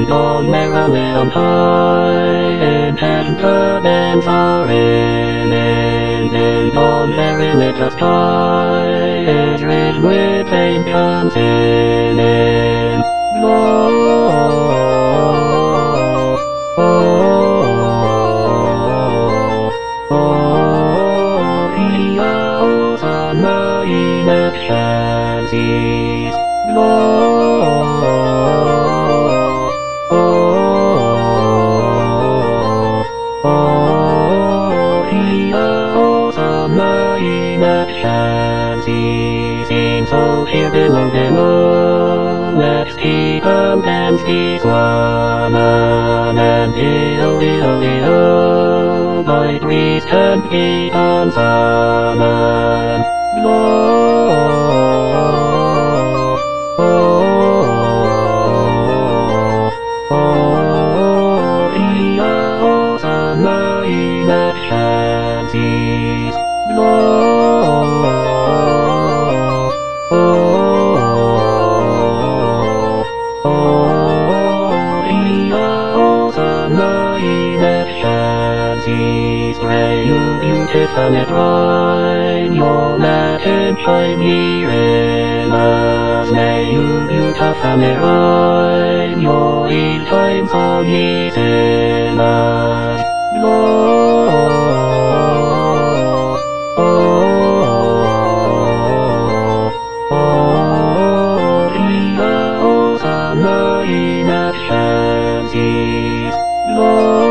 and on merrily on high, in temper dance are in, and on merrily the sky is red with angels in, so here below, let's keep and dance this one, and oh, by priest and keep on sun, Beautiful and rhyme, your Latin chime here in us. May you beautiful and rhyme, your in time song is in us. Lord,